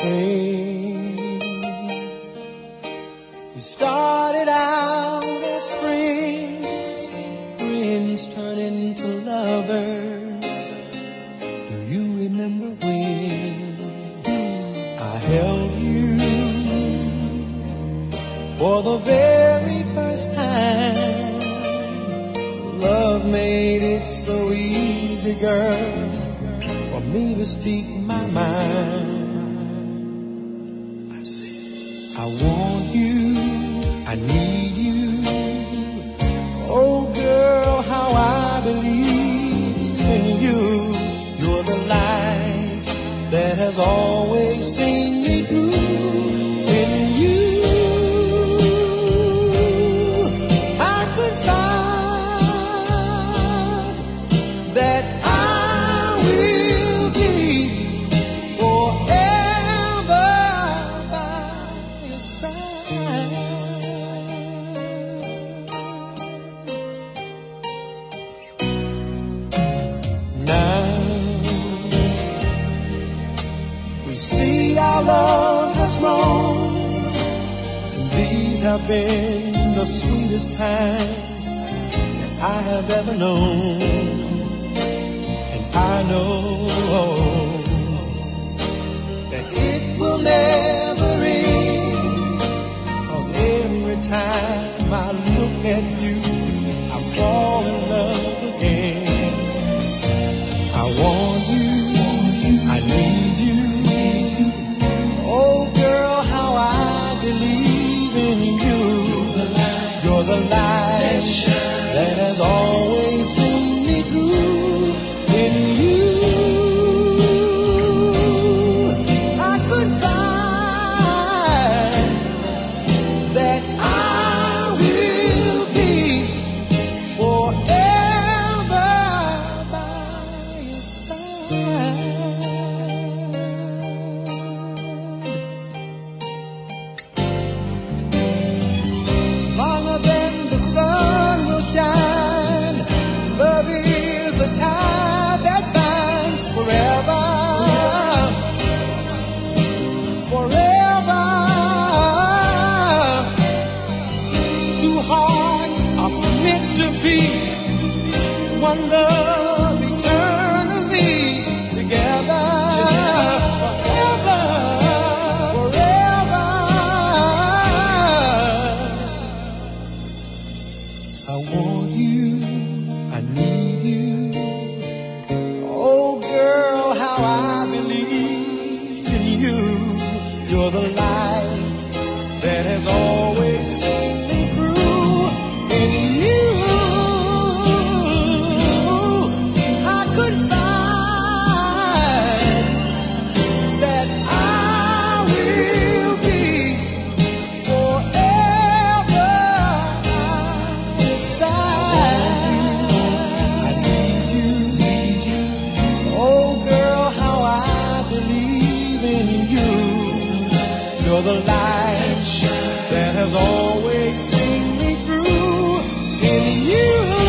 came. We started out as friends, friends turned into lovers. Do you remember when I held you for the very first time? Love made it so easy, girl, for me to speak my mind. I said, I want you, I need you. Oh girl, how I believe in you. You're the light that has always seen me through. In you I could find that I will be forever by your side. Now we see our love has grown, and these have been the sweetest times that I have ever known. And I know that it will never end, 'cause every time I look at you, I fall in love again. I want you, I need you. Oh girl, how I believe in you. You're the light that has always seen me through. In you I could find that I will be forever by your side. Longer than the sun will shine, love is a tie that binds forever, forever. Two hearts are meant to be one love eternally together, forever, forever. I want you, I need you. Oh girl, how I believe in you. You're the light that has always seen me through. In you I could find that I will be forever by your side. I need you. Oh girl, how I believe in you. You're the light that has always seen me through. In you